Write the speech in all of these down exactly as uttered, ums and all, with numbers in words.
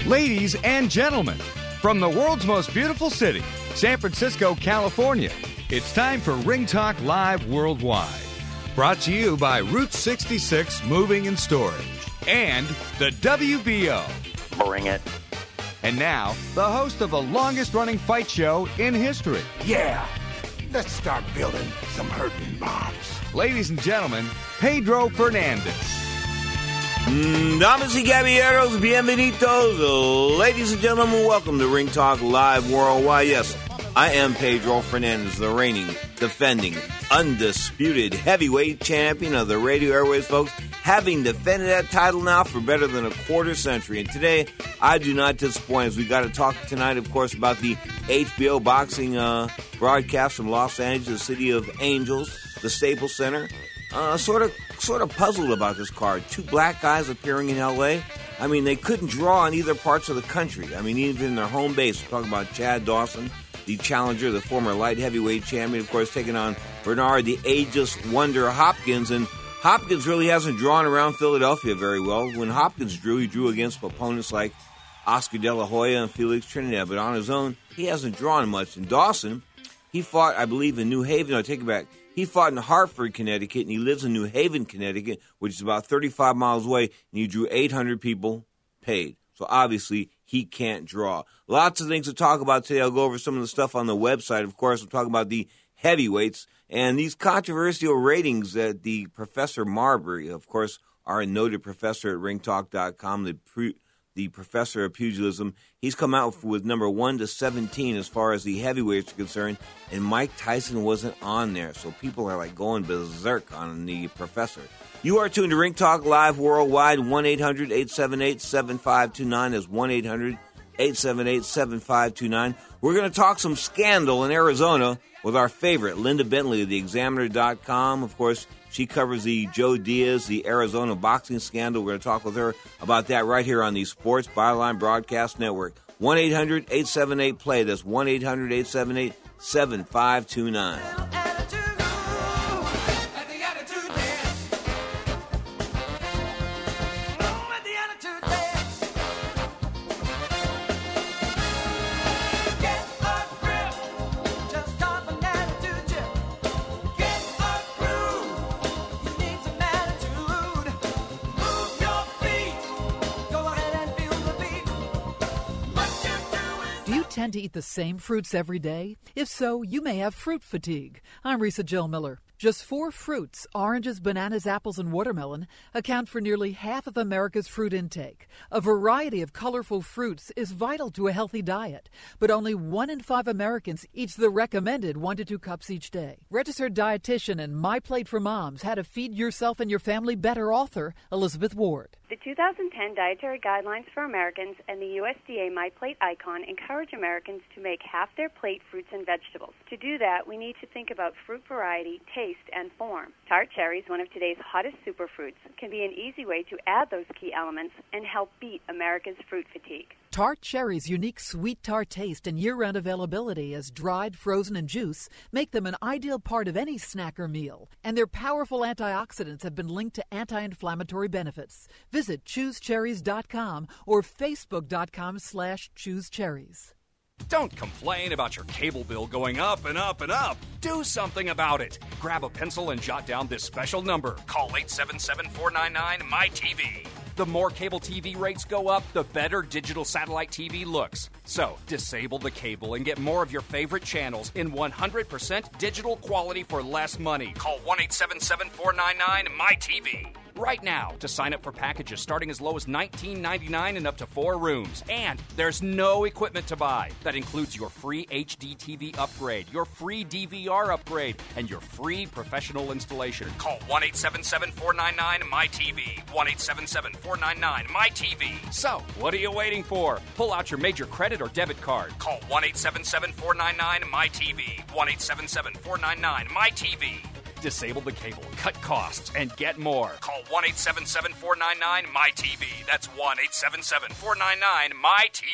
Ladies and gentlemen, from the world's most beautiful city, San Francisco, California, it's time for Ring Talk Live Worldwide. Brought to you by Route sixty-six Moving and Storage and the W B O. Bring it. And now, the host of the longest-running fight show in history. Yeah, let's start building some hurting bombs. Ladies and gentlemen, Pedro Fernandez. Damas y caballeros, bienvenidos. Ladies and gentlemen, welcome to Ring Talk Live Worldwide. Yes, I am Pedro Fernandez, the reigning, defending, undisputed heavyweight champion of the radio airways, folks, having defended that title now for better than a quarter century. And today, I do not disappoint as we got to talk tonight, of course, about the H B O boxing uh, broadcast from Los Angeles, the city of Angels, the Staples Center. Uh, sort of sort of puzzled about this card. Two black guys appearing in L A. I mean, they couldn't draw in either parts of the country. I mean, even in their home base. We're talking about Chad Dawson, the challenger, the former light heavyweight champion, of course, taking on Bernard, the ageless wonder Hopkins. And Hopkins really hasn't drawn around Philadelphia very well. When Hopkins drew, he drew against opponents like Oscar De La Hoya and Felix Trinidad. But on his own, he hasn't drawn much. And Dawson, he fought, I believe, in New Haven. No, take it back. He fought in Hartford, Connecticut, and he lives in New Haven, Connecticut, which is about thirty-five miles away, and he drew eight hundred people paid. So obviously, he can't draw. Lots of things to talk about today. I'll go over some of the stuff on the website. Of course, we'll talk about the heavyweights and these controversial ratings that the Professor Marbury, of course, our noted professor at ring talk dot com, the pre- the professor of pugilism, he's come out with number one to seventeen as far as the heavyweights are concerned, and Mike Tyson wasn't on there. So people are like going berserk on the professor. You are tuned to Ring Talk Live Worldwide, one eight hundred eight seven eight seven five two nine. That's one eight hundred eight seven eight seven five two nine. We're going to talk some scandal in Arizona with our favorite, Linda Bentley of the examiner dot com. Of course, she covers the Joe Diaz, the Arizona boxing scandal. We're going to talk with her about that right here on the Sports Byline Broadcast Network. one eight hundred eight seven eight play. That's one eight hundred eight seven eight seven five two nine. Tend to eat the same fruits every day? If so, you may have fruit fatigue. I'm Risa Jill Miller. Just four fruits, oranges, bananas, apples, and watermelon, account for nearly half of America's fruit intake. A variety of colorful fruits is vital to a healthy diet, but only one in five Americans eats the recommended one to two cups each day. Registered dietitian and My Plate for Moms, How to Feed Yourself and Your Family Better author, Elizabeth Ward. The two thousand ten Dietary Guidelines for Americans and the U S D A My Plate icon encourage Americans to make half their plate fruits and vegetables. To do that, we need to think about fruit variety, taste, and form. Tart cherries, one of today's hottest superfruits, can be an easy way to add those key elements and help beat America's fruit fatigue. Tart cherries' unique sweet tart taste and year-round availability as dried, frozen, and juice make them an ideal part of any snack or meal. And their powerful antioxidants have been linked to anti-inflammatory benefits. Visit choose cherries dot com or facebook dot com slash choose cherries. Don't complain about your cable bill going up and up and up. Do something about it. Grab a pencil and jot down this special number. Call eight seven seven, four nine nine, M Y T V. The more cable T V rates go up, the better digital satellite T V looks. So, disable the cable and get more of your favorite channels in one hundred percent digital quality for less money. Call one eight seven seven, four nine nine, M Y T V. Right now to sign up for packages starting as low as nineteen ninety-nine dollars and up to four rooms. And there's no equipment to buy. That includes your free H D T V upgrade, your free D V R upgrade, and your free professional installation. Call one eight seven seven, four nine nine, M Y T V. one eight seven seven, four nine nine, M Y T V. So, what are you waiting for? Pull out your major credit or debit card. Call one eight seven seven, four nine nine, M Y T V. one eight seven seven, four nine nine, M Y T V. Disable the cable, cut costs, and get more. Call one eight seven seven, four nine nine, M Y T V. That's one eight seven seven, four nine nine, M Y T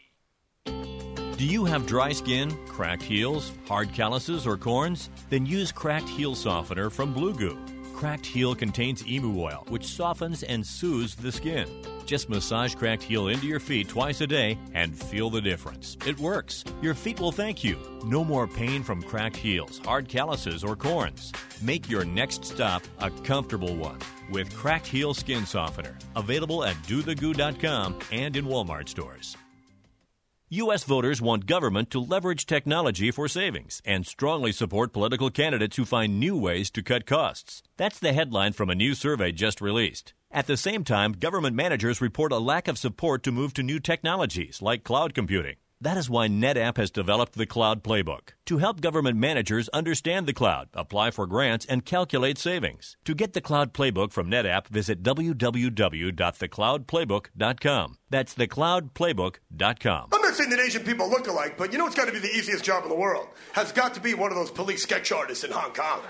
V. Do you have dry skin, cracked heels, hard calluses, or corns? Then use Cracked Heel Softener from Blue Goo. Cracked Heel contains emu oil, which softens and soothes the skin. Just massage Cracked Heel into your feet twice a day and feel the difference. It works. Your feet will thank you. No more pain from cracked heels, hard calluses, or corns. Make your next stop a comfortable one with Cracked Heel Skin Softener. Available at do the goo dot com and in Walmart stores. U S voters want government to leverage technology for savings and strongly support political candidates who find new ways to cut costs. That's the headline from a new survey just released. At the same time, government managers report a lack of support to move to new technologies like cloud computing. That is why NetApp has developed the Cloud Playbook to help government managers understand the cloud, apply for grants, and calculate savings. To get the Cloud Playbook from NetApp, visit w w w dot the cloud playbook dot com. That's the cloud playbook dot com. I'm not saying that Asian people look alike, but you know what's got to be the easiest job in the world? Has got to be one of those police sketch artists in Hong Kong.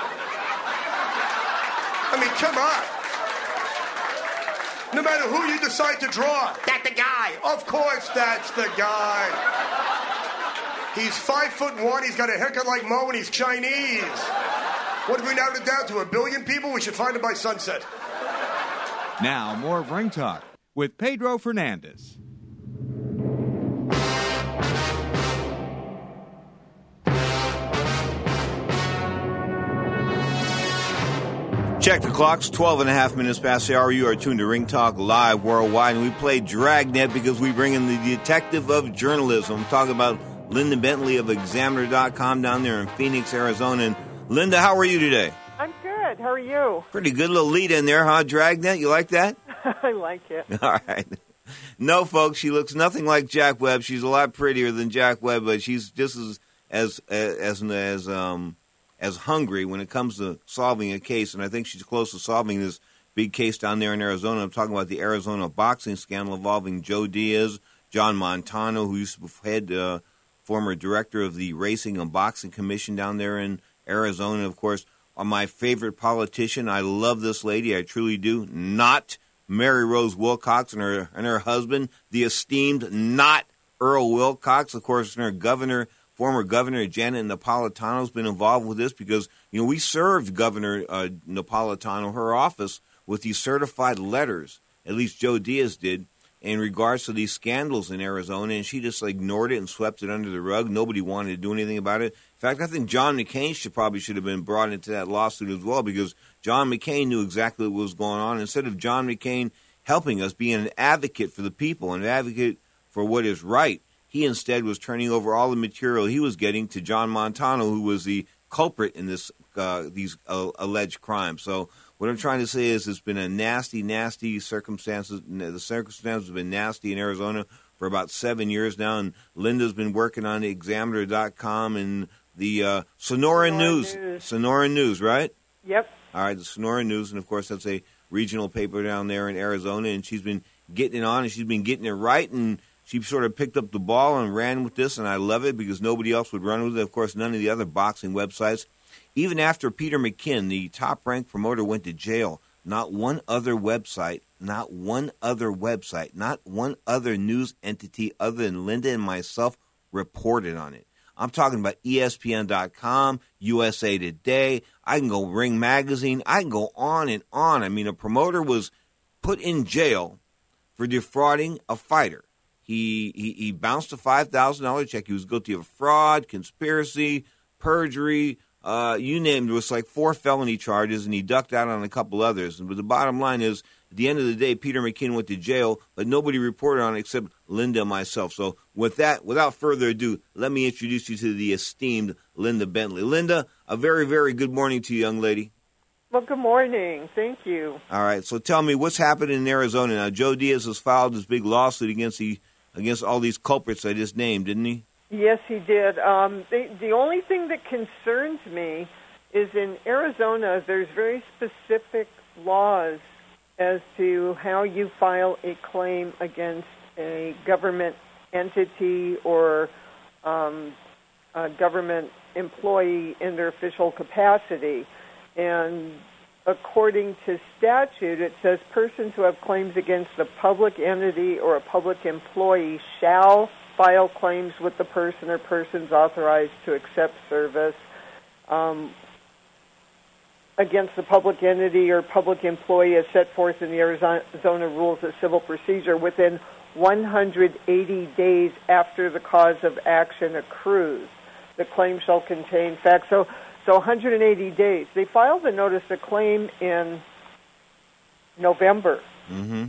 I mean, come on. No matter who you decide to draw, that's the guy. Of course, that's the guy. He's five foot one. He's got a haircut like Mo, and he's Chinese. What if we narrowed it down to a billion people? We should find him by sunset. Now, more of Ring Talk with Pedro Fernandez. Check the clocks, twelve and a half minutes past the hour. You are tuned to Ring Talk Live Worldwide, and we play Dragnet because we bring in the detective of journalism. I'm talking about Linda Bentley of Examiner dot com down there in Phoenix, Arizona. And Linda, how are you today? I'm good. How are you? Pretty good little lead in there, huh, Dragnet? You like that? I like it. All right. No, folks, she looks nothing like Jack Webb. She's a lot prettier than Jack Webb, but she's just as as as as, as um. as hungry when it comes to solving a case, and I think she's close to solving this big case down there in Arizona. I'm talking about the Arizona boxing scandal involving Joe Diaz, John Montano, who used to head uh, former director of the Racing and Boxing Commission down there in Arizona. Of course, are my favorite politician. I love this lady. I truly do. Not Mary Rose Wilcox and her and her husband, the esteemed not Earl Wilcox, of course, and her governor. Former Governor Janet Napolitano has been involved with this because, you know, we served Governor uh, Napolitano, her office, with these certified letters, at least Joe Diaz did, in regards to these scandals in Arizona, and she just ignored it and swept it under the rug. Nobody wanted to do anything about it. In fact, I think John McCain should probably should have been brought into that lawsuit as well because John McCain knew exactly what was going on. Instead of John McCain helping us, being an advocate for the people, an advocate for what is right, he instead was turning over all the material he was getting to John Montano, who was the culprit in this uh, these uh, alleged crimes. So what I'm trying to say is it's been a nasty, nasty circumstances. The circumstances have been nasty in Arizona for about seven years now, and Linda's been working on the Examiner dot com and the uh, Sonora, Sonora News. News. Sonora News, right? Yep. All right, the Sonora News, and of course that's a regional paper down there in Arizona, and she's been getting it on, and she's been getting it right, and she sort of picked up the ball and ran with this, and I love it because nobody else would run with it. Of course, none of the other boxing websites. Even after Peter McKinn, the top-ranked promoter, went to jail, not one other website, not one other website, not one other news entity other than Linda and myself reported on it. I'm talking about E S P N dot com, U S A Today. I can go Ring Magazine. I can go on and on. I mean, a promoter was put in jail for defrauding a fighter. He, he he bounced a five thousand dollars check. He was guilty of fraud, conspiracy, perjury, uh, you name it. It was like four felony charges, and he ducked out on a couple others. But the bottom line is, at the end of the day, Peter McKinn went to jail, but nobody reported on it except Linda and myself. So with that, without further ado, let me introduce you to the esteemed Linda Bentley. Linda, a very, very good morning to you, young lady. Well, good morning. Thank you. All right, so tell me, what's happening in Arizona now? Joe Diaz has filed this big lawsuit against the against all these culprits I just named, didn't he? Yes, he did. Um, the, the only thing that concerns me is in Arizona, there's very specific laws as to how you file a claim against a government entity or um, a government employee in their official capacity. And according to statute, it says persons who have claims against a public entity or a public employee shall file claims with the person or persons authorized to accept service. Um, against the public entity or public employee as set forth in the Arizona Rules of Civil Procedure within one hundred eighty days after the cause of action accrues. The claim shall contain facts. So, so one hundred eighty days. They filed a notice of claim in November. Mm-hmm.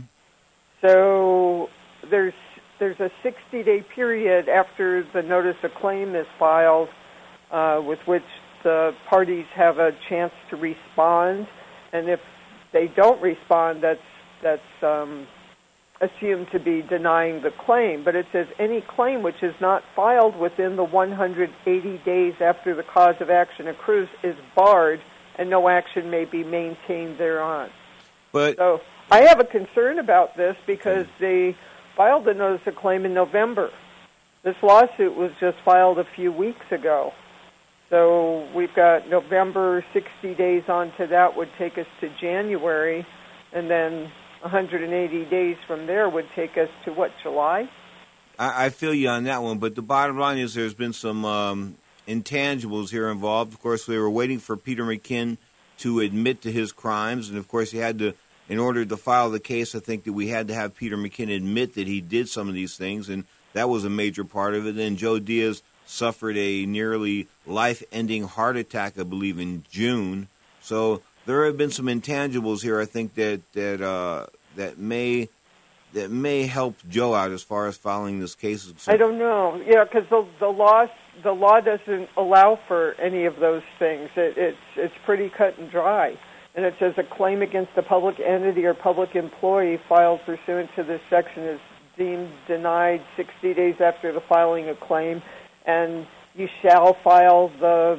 So there's there's a sixty-day period after the notice of claim is filed uh, with which the parties have a chance to respond, and if they don't respond, that's that's um, assumed to be denying the claim. But it says any claim which is not filed within the one hundred eighty days after the cause of action accrues is barred, and no action may be maintained thereon. But so I have a concern about this because they filed the notice of claim in November. This lawsuit was just filed a few weeks ago. So we've got November, sixty days onto that would take us to January, and then one hundred eighty days from there would take us to, what, July? I, I feel you on that one, but the bottom line is there's been some um, intangibles here involved. Of course, we were waiting for Peter McKinn to admit to his crimes, and of course he had to, in order to file the case, I think that we had to have Peter McKinn admit that he did some of these things, and that was a major part of it. And Joe Diaz suffered a nearly life-ending heart attack, I believe, in June. So there have been some intangibles here, I think, that that uh, that may that may help Joe out as far as filing this case. I don't know. Yeah, because the the law the law doesn't allow for any of those things. It, it's it's pretty cut and dry. And it says a claim against a public entity or public employee filed pursuant to this section is deemed denied sixty days after the filing of claim, and you shall file the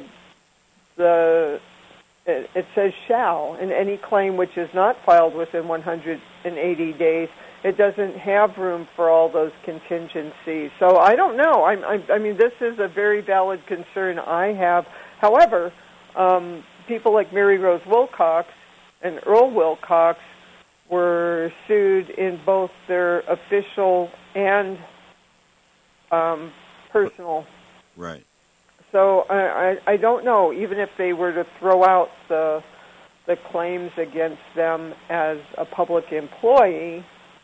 the it, it says shall, and any claim which is not filed within one hundred eighty days. It doesn't have room for all those contingencies. So I don't know. I, I, I mean, this is a very valid concern I have. However, um, people like Mary Rose Wilcox and Earl Wilcox were sued in both their official and um, personal. Right. So I, I, I don't know, even if they were to throw out the the claims against them as a public employee,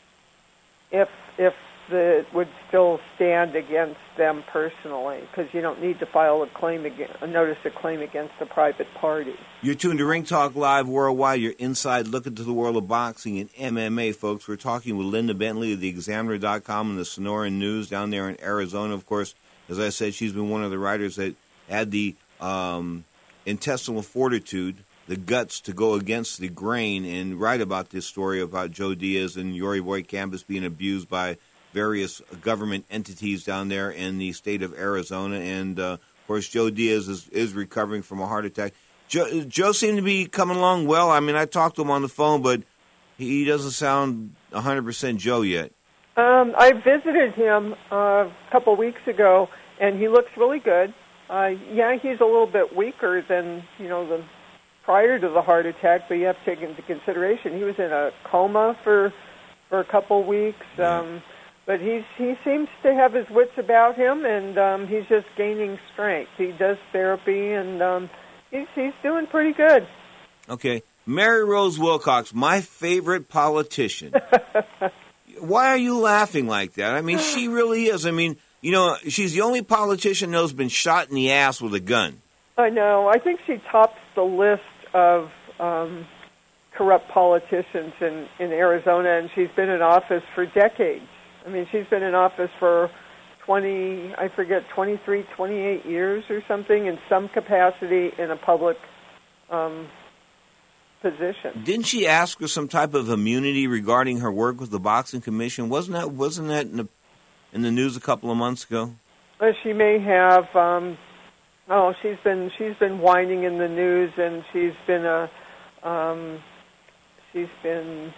if if the, it would still stand against them personally, because you don't need to file a claim against, a notice of claim against a private party. You're tuned to Ring Talk Live Worldwide. You're inside looking to the world of boxing and M M A, folks. We're talking with Linda Bentley of the Examiner dot com and the Sonoran News down there in Arizona. Of course, as I said, she's been one of the writers that had the um, intestinal fortitude, the guts to go against the grain and write about this story about Joe Diaz and Yuri Boykampas being abused by various government entities down there in the state of Arizona. And, uh, of course, Joe Diaz is, is recovering from a heart attack. Joe, Joe seemed to be coming along well. I mean, I talked to him on the phone, but he doesn't sound one hundred percent Joe yet. Um, I visited him uh, a couple weeks ago, and he looks really good. Uh, yeah, he's a little bit weaker than, you know, the prior to the heart attack, but you have to take into consideration he was in a coma for for a couple weeks. Um, but he's he seems to have his wits about him, and um, he's just gaining strength. He does therapy, and um, he's he's doing pretty good. Okay, Mary Rose Wilcox, my favorite politician. Why are you laughing like that? I mean, she really is. I mean, you know, she's the only politician who's been shot in the ass with a gun. I know. I think she tops the list of um, corrupt politicians in, in Arizona, and she's been in office for decades. I mean, she's been in office for twenty, I forget, twenty-three, twenty-eight years or something in some capacity in a public um, position. Didn't she ask for some type of immunity regarding her work with the Boxing Commission? Wasn't that wasn't that in the, in the news a couple of months ago? Well, she may have. Um, oh, she's been she's been whining in the news, and she's been a um, she's been.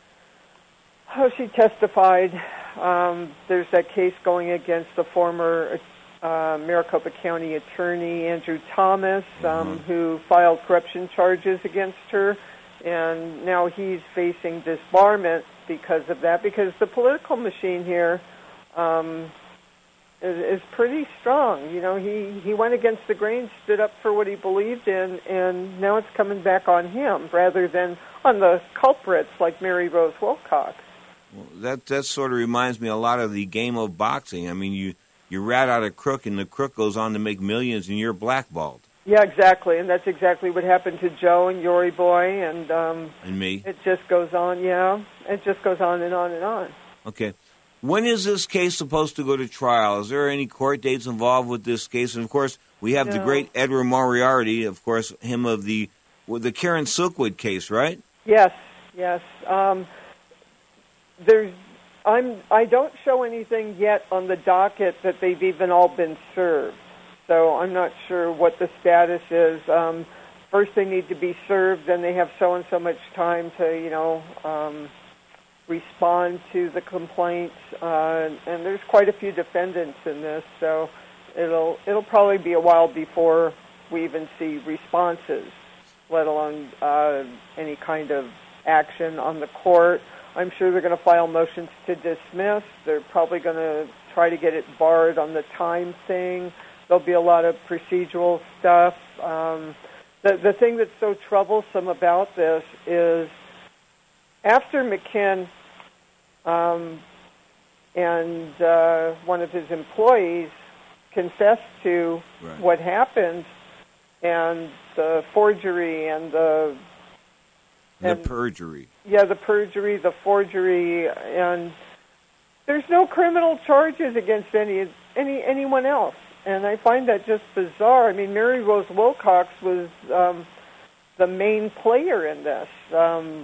Oh, she testified. Um, there's that case going against the former uh, Maricopa County attorney, Andrew Thomas, um, mm-hmm. who filed corruption charges against her, and now he's facing disbarment because of that, because the political machine here um, is, is pretty strong. You know, he, he went against the grain, stood up for what he believed in, and now it's coming back on him rather than on the culprits like Mary Rose Wilcox. Well, that that sort of reminds me a lot of the game of boxing. I mean, you, you rat out a crook, and the crook goes on to make millions, and you're blackballed. Yeah, exactly, and that's exactly what happened to Joe and Yori Boy, and um, and me. It just goes on, yeah. It just goes on and on and on. Okay. When is this case supposed to go to trial? Is there any court dates involved with this case? And, of course, we have no. the great Edward Moriarty, of course, him of the well, the Karen Silkwood case, right? Yes, yes. Um, there's, I'm, I don't show anything yet on the docket that they've even all been served. So I'm not sure what the status is. Um, first they need to be served, then they have so and so much time to, you know, um, respond to the complaints. Uh, and there's quite a few defendants in this, so it'll it'll probably be a while before we even see responses, let alone uh, any kind of action on the court. I'm sure they're going to file motions to dismiss. They're probably going to try to get it barred on the time thing. There'll be a lot of procedural stuff. Um, the, the thing that's so troublesome about this is after McKinn um, and uh, one of his employees confessed to right. what happened and the forgery and the... The and, perjury. Yeah, the perjury, the forgery, and there's no criminal charges against any any anyone else. And I find that just bizarre. I mean, Mary Rose Wilcox was um, the main player in this, um,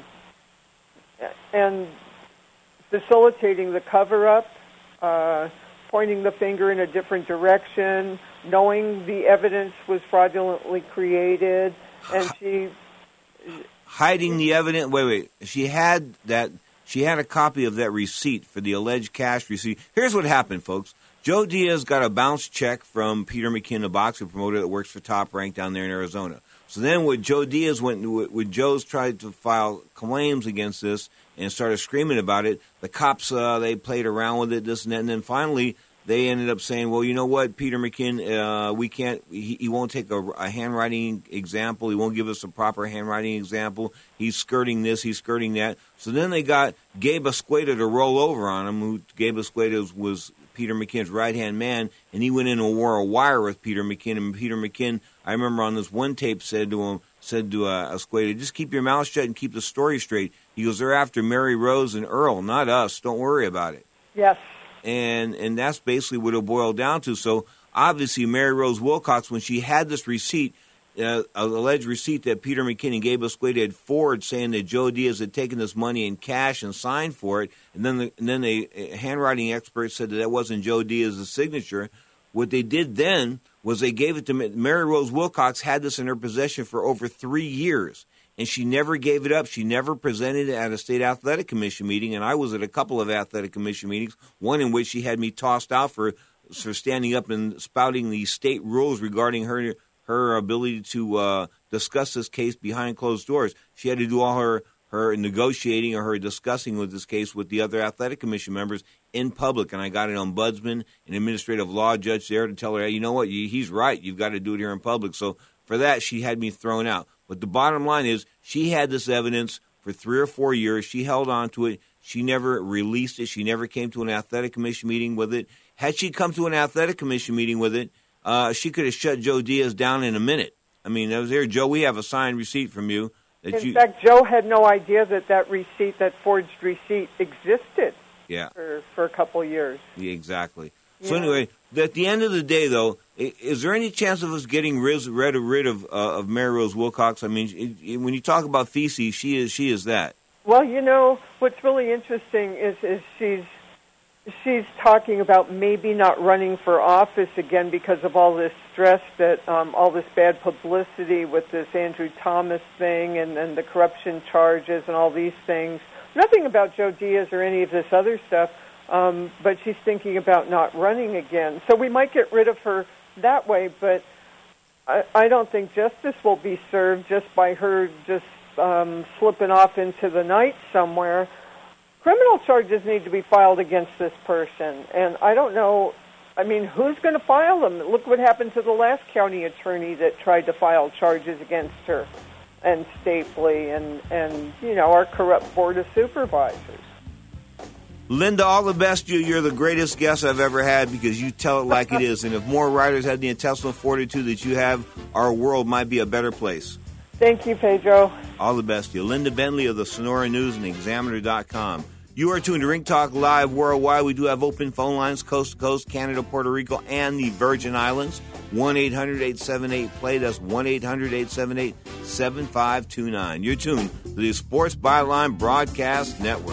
and facilitating the cover-up, uh, pointing the finger in a different direction, knowing the evidence was fraudulently created, and she... Hiding the evidence. Wait, wait. She had that. She had a copy of that receipt for the alleged cash receipt. Here's what happened, folks. Joe Diaz got a bounce check from Peter McKinn, a boxer promoter that works for Top Rank down there in Arizona. So then when Joe Diaz went, when Joe's tried to file claims against this and started screaming about it, the cops, uh, they played around with it, this and that, and then finally they ended up saying, well, you know what, Peter McKinn, uh, we can't, he, he won't take a, a handwriting example. He won't give us a proper handwriting example. He's skirting this, he's skirting that. So then they got Gabe Escueda to roll over on him, who Gabe Escueda was, was Peter McKinn's right-hand man, and he went in and wore a wire with Peter McKinn. And Peter McKinn, I remember on this one tape, said to him, said to uh, Escueda, just keep your mouth shut and keep the story straight. He goes, they're after Mary Rose and Earl, not us. Don't worry about it. Yes. And and that's basically what it boiled down to. So obviously Mary Rose Wilcox, when she had this receipt, uh, an alleged receipt that Peter McKinn and Gabe Escueda had forged, saying that Joe Diaz had taken this money in cash and signed for it, and then the, and then a, a handwriting expert said that that wasn't Joe Diaz's signature. What they did then was they gave it to Mary Rose Wilcox. Had this in her possession for over three years. And she never gave it up. She never presented it at a state athletic commission meeting. And I was at a couple of athletic commission meetings, one in which she had me tossed out for for standing up and spouting the state rules regarding her her ability to uh, discuss this case behind closed doors. She had to do all her, her negotiating or her discussing with this case with the other athletic commission members in public. And I got an ombudsman, an administrative law judge there to tell her, hey, you know what, he's right. You've got to do it here in public. So for that, she had me thrown out. But the bottom line is she had this evidence for three or four years. She held on to it. She never released it. She never came to an athletic commission meeting with it. Had she come to an athletic commission meeting with it, uh, she could have shut Joe Diaz down in a minute. I mean, I was here, Joe, we have a signed receipt from you. That in you... fact, Joe had no idea that that receipt, that forged receipt, existed yeah. for, for a couple of years. Yeah, exactly. Yeah. So anyway, at the end of the day, though, is there any chance of us getting rid, rid, rid of uh, of Mary Rose Wilcox? I mean, it, it, when you talk about feces, she is she is that. Well, you know, what's really interesting is is she's she's talking about maybe not running for office again because of all this stress, that um, all this bad publicity with this Andrew Thomas thing and, and the corruption charges and all these things. Nothing about Joe Diaz or any of this other stuff. Um, but she's thinking about not running again. So we might get rid of her that way, but I, I don't think justice will be served just by her just um, slipping off into the night somewhere. Criminal charges need to be filed against this person, and I don't know I mean, who's going to file them? Look what happened to the last county attorney that tried to file charges against her, and Stapley, and, and you know, our corrupt Board of Supervisors. Linda, all the best to you. You're the greatest guest I've ever had because you tell it like it is. And if more writers had the intestinal fortitude that you have, our world might be a better place. Thank you, Pedro. All the best to you. Linda Bentley of the Sonora News and Examiner dot com. You are tuned to Ring Talk Live Worldwide. We do have open phone lines coast to coast, Canada, Puerto Rico, and the Virgin Islands. one eight hundred eight seven eight play. That's one eight hundred eight seven eight seven five two nine. You're tuned to the Sports Byline Broadcast Network.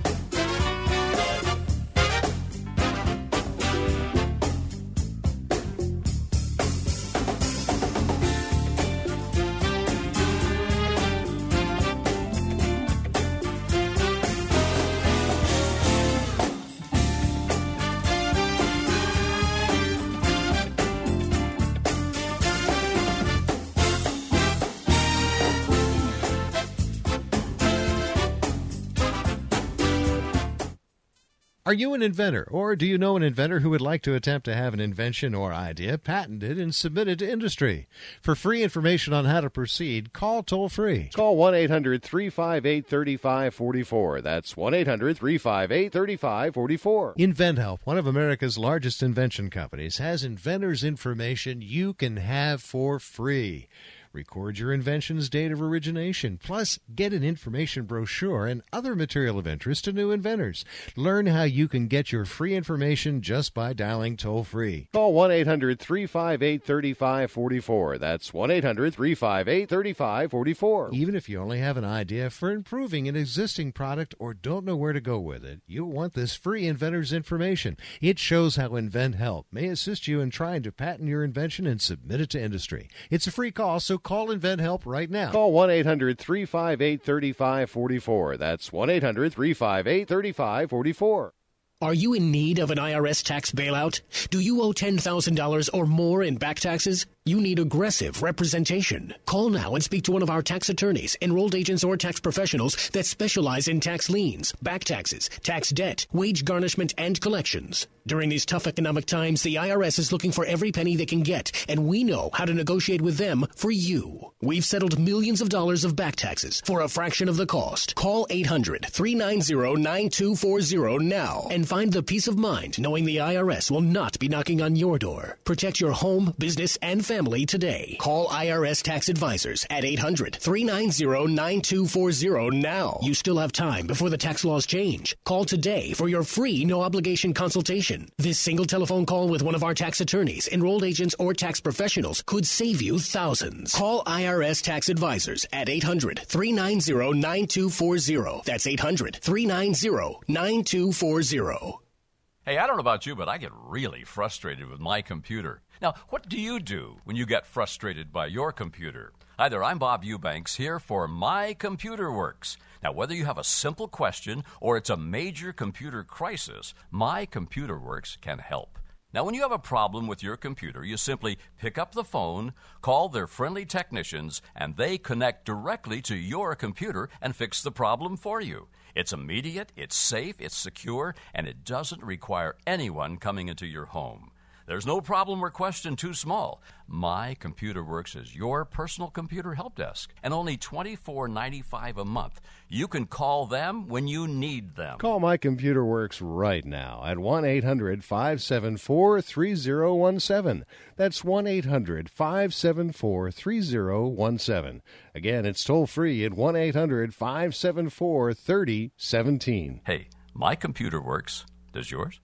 Are you an inventor, or do you know an inventor who would like to attempt to have an invention or idea patented and submitted to industry? For free information on how to proceed, call toll-free. Call one eight hundred three five eight three five four four. That's one eight hundred three five eight three five four four. InventHelp, one of America's largest invention companies, has inventors' information you can have for free. Record your invention's date of origination, plus get an information brochure and other material of interest to new inventors. Learn how you can get your free information just by dialing toll-free. Call one eight hundred three five eight three five four four. That's one eight hundred three five eight three five four four. Even if you only have an idea for improving an existing product or don't know where to go with it, you'll want this free inventor's information. It shows how InventHelp may assist you in trying to patent your invention and submit it to industry. It's a free call, so call InventHelp right now. Call one eight hundred three five eight three five four four. That's one eight hundred three five eight three five four four. Are you in need of an I R S tax bailout? Do you owe ten thousand dollars or more in back taxes? You need aggressive representation. Call now and speak to one of our tax attorneys, enrolled agents, or tax professionals that specialize in tax liens, back taxes, tax debt, wage garnishment, and collections. During these tough economic times, the I R S is looking for every penny they can get, and we know how to negotiate with them for you. We've settled millions of dollars of back taxes for a fraction of the cost. Call eight hundred three nine zero nine two four zero now and find the peace of mind knowing the I R S will not be knocking on your door. Protect your home, business, and family today. Call I R S Tax Advisors at eight hundred three nine zero nine two four zero now. You still have time before the tax laws change. Call today for your free no-obligation consultation. This single telephone call with one of our tax attorneys, enrolled agents, or tax professionals could save you thousands. Call I R S Tax Advisors at eight hundred three nine zero nine two four zero. That's eight hundred three nine zero nine two four zero. Hey, I don't know about you, but I get really frustrated with my computer. Now, what do you do when you get frustrated by your computer? Hi there, I'm Bob Eubanks here for My Computer Works. Now, whether you have a simple question or it's a major computer crisis, My Computer Works can help. Now, when you have a problem with your computer, you simply pick up the phone, call their friendly technicians, and they connect directly to your computer and fix the problem for you. It's immediate, it's safe, it's secure, and it doesn't require anyone coming into your home. There's no problem or question too small. My Computer Works is your personal computer help desk, and only twenty-four ninety-five a month. You can call them when you need them. Call My Computer Works right now at one eight hundred five seven four three zero one seven. That's one eight hundred five seven four three zero one seven. Again, it's toll free at one eight hundred five seven four three zero one seven. Hey, My Computer Works. Does yours?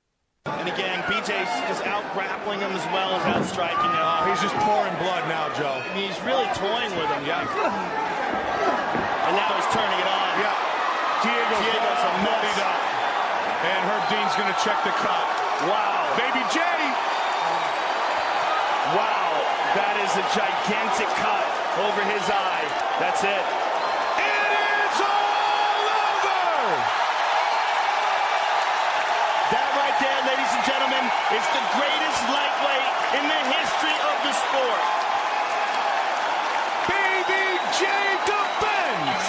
And again, B J's just out grappling him as well as out striking him. He's just pouring blood now, Joe. I mean, he's really toying with him. Yeah. And now he's turning it on. Yeah. Diego's, Diego's a muddied up. And Herb Dean's going to check the cut. Wow. Baby J. Wow. That is a gigantic cut over his eye. That's it. It is all over. That right there, ladies and gentlemen, is the greatest lightweight in the history of the sport. Baby J defends.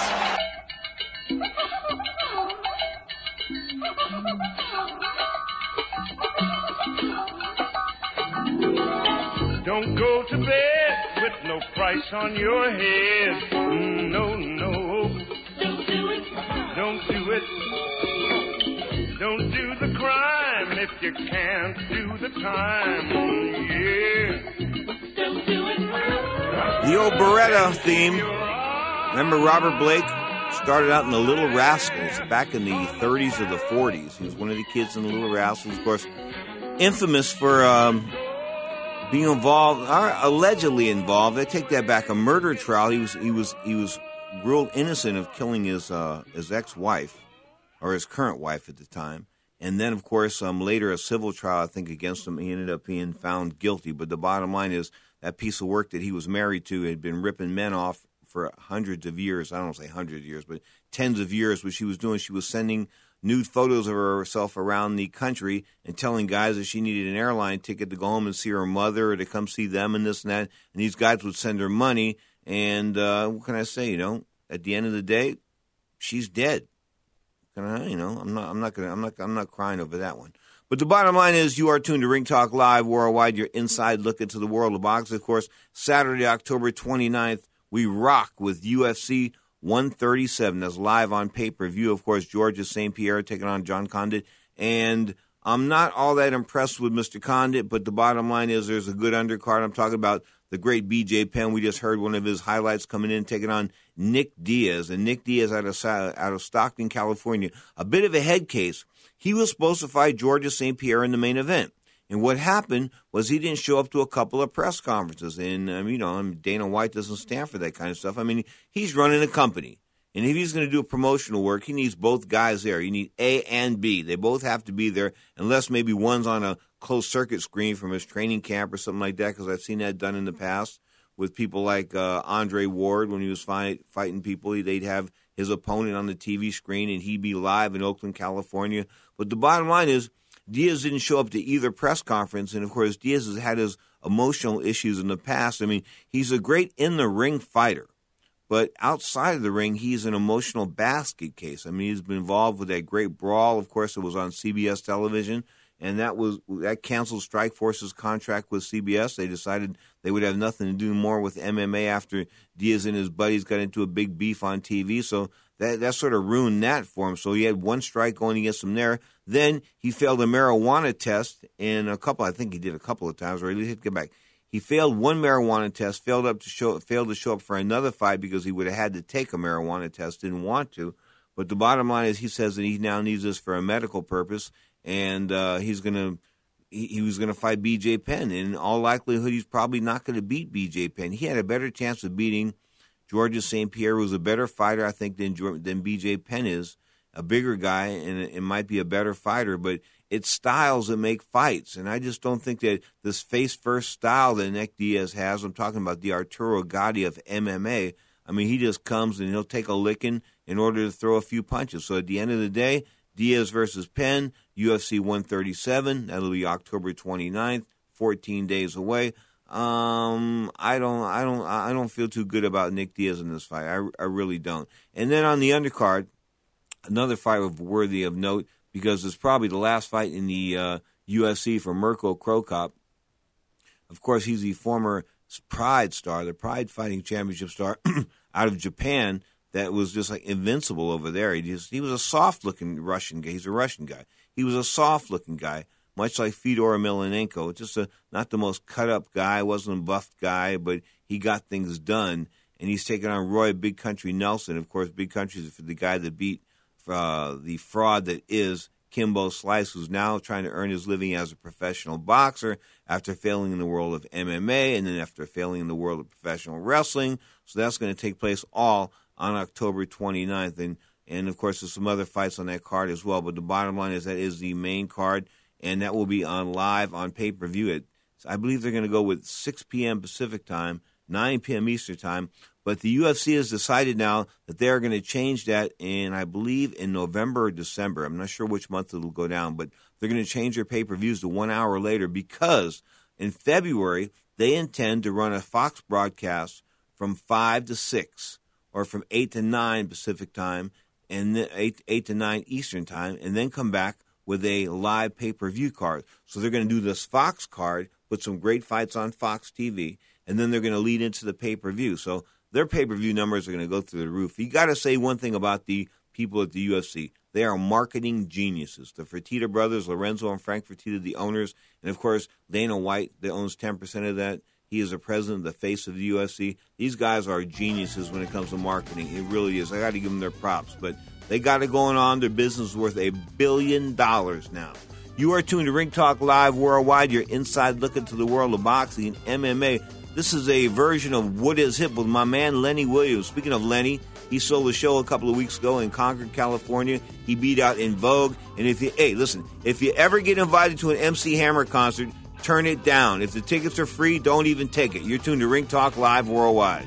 Don't go to bed with no price on your head. No, no. Don't do it. Don't do it. Don't do the crime if you can't do the time. Yeah. Don't do it. The old Beretta theme. Remember Robert Blake? Started out in the Little Rascals back in the thirties or the forties. He was one of the kids in the Little Rascals, of course, infamous for um, being involved, or allegedly involved. I take that back. A murder trial. He was he was he was ruled innocent of killing his uh, his ex-wife, or his current wife at the time. And then, of course, um, later a civil trial, I think, against him. He ended up being found guilty. But the bottom line is that piece of work that he was married to had been ripping men off for hundreds of years. I don't want to say hundreds of years, but tens of years. What she was doing, she was sending nude photos of herself around the country and telling guys that she needed an airline ticket to go home and see her mother or to come see them and this and that. And these guys would send her money. And uh, what can I say? You know, at the end of the day, she's dead. Can I, you know, I'm not, I'm not gonna, I'm not, I'm not crying over that one. But the bottom line is, you are tuned to Ring Talk Live Worldwide. Your inside look into the world of boxing. Of course, Saturday, October twenty-ninth, we rock with U F C one thirty-seven. That's live on pay-per-view. Of course, Georges Saint Pierre taking on John Condit. And I'm not all that impressed with Mister Condit, but the bottom line is there's a good undercard. I'm talking about the great B J Penn. We just heard one of his highlights coming in, taking on Nick Diaz. And Nick Diaz out of out of Stockton, California. A bit of a head case. He was supposed to fight Georges Saint Pierre in the main event. And what happened was he didn't show up to a couple of press conferences. And, um, you know, Dana White doesn't stand for that kind of stuff. I mean, he's running a company. And if he's going to do promotional work, he needs both guys there. You need A and B. They both have to be there, unless maybe one's on a closed-circuit screen from his training camp or something like that, because I've seen that done in the past with people like uh, Andre Ward. When he was fight, fighting people, they'd have his opponent on the T V screen, and he'd be live in Oakland, California. But the bottom line is, Diaz didn't show up to either press conference, and, of course, Diaz has had his emotional issues in the past. I mean, he's a great in-the-ring fighter, but outside of the ring, he's an emotional basket case. I mean, he's been involved with that great brawl. Of course, it was on C B S television, and that was that canceled Strikeforce's contract with C B S. They decided they would have nothing to do more with M M A after Diaz and his buddies got into a big beef on T V, so that, that sort of ruined that for him. So he had one strike going against him there. Then he failed a marijuana test in a couple, I think he did a couple of times, or at least he'd get back. He failed one marijuana test, failed up to show, failed to show up for another fight because he would have had to take a marijuana test, didn't want to. But the bottom line is, he says that he now needs this for a medical purpose, and uh, he's gonna he, he was gonna fight B J Penn. And in all likelihood, he's probably not going to beat B J Penn. He had a better chance of beating Georges Saint Pierre, who's a better fighter, I think, than than B J Penn is. A bigger guy, and it might be a better fighter, but it's styles that make fights. And I just don't think that this face-first style that Nick Diaz has, I'm talking about the Arturo Gatti of M M A, I mean, he just comes and he'll take a licking in order to throw a few punches. So at the end of the day, Diaz versus Penn, U F C one thirty-seven, that'll be October twenty-ninth, fourteen days away. Um, I don't, I don't, I don't feel too good about Nick Diaz in this fight. I, I really don't. And then on the undercard, another fight worthy of note, because it's probably the last fight in the uh, U F C for Mirko Cro Cop. Of course, he's the former Pride star, the Pride Fighting Championship star out of Japan that was just like invincible over there. He just, he was a soft-looking Russian guy. He's a Russian guy. He was a soft-looking guy, much like Fedor Emelianenko. Just a, not the most cut-up guy, wasn't a buffed guy, but he got things done. And he's taking on Roy Big Country Nelson. Of course, Big Country is the guy that beat Uh, the fraud that is Kimbo Slice, who's now trying to earn his living as a professional boxer after failing in the world of M M A and then after failing in the world of professional wrestling. So that's going to take place all on October twenty-ninth. And, and of course, there's some other fights on that card as well. But the bottom line is that is the main card, and that will be on live on pay-per-view. At, I believe they're going to go with six p.m. Pacific time, nine p.m. Eastern time. But the U F C has decided now that they're going to change that in, I believe, in November or December. I'm not sure which month it'll go down, but they're going to change their pay-per-views to one hour later because in February they intend to run a Fox broadcast from five to six or from eight to nine Pacific time and eight, eight to nine Eastern time, and then come back with a live pay-per-view card. So they're going to do this Fox card, put some great fights on Fox T V, and then they're going to lead into the pay-per-view. So their pay-per-view numbers are going to go through the roof. You got to say one thing about the people at the U F C. They are marketing geniuses. The Fertitta brothers, Lorenzo and Frank Fertitta, the owners, and, of course, Dana White, that owns ten percent of that. He is the president, the face of the U F C. These guys are geniuses when it comes to marketing. It really is. I got to give them their props. But they got it going on. Their business is worth a billion dollars now. You are tuned to Ring Talk Live Worldwide, your inside look into the world of boxing and M M A. This is a version of What Is Hip with my man Lenny Williams. Speaking of Lenny, he sold a show a couple of weeks ago in Concord, California. He beat out In Vogue. And if you, hey, listen, if you ever get invited to an M C Hammer concert, turn it down. If the tickets are free, don't even take it. You're tuned to Ring Talk Live Worldwide.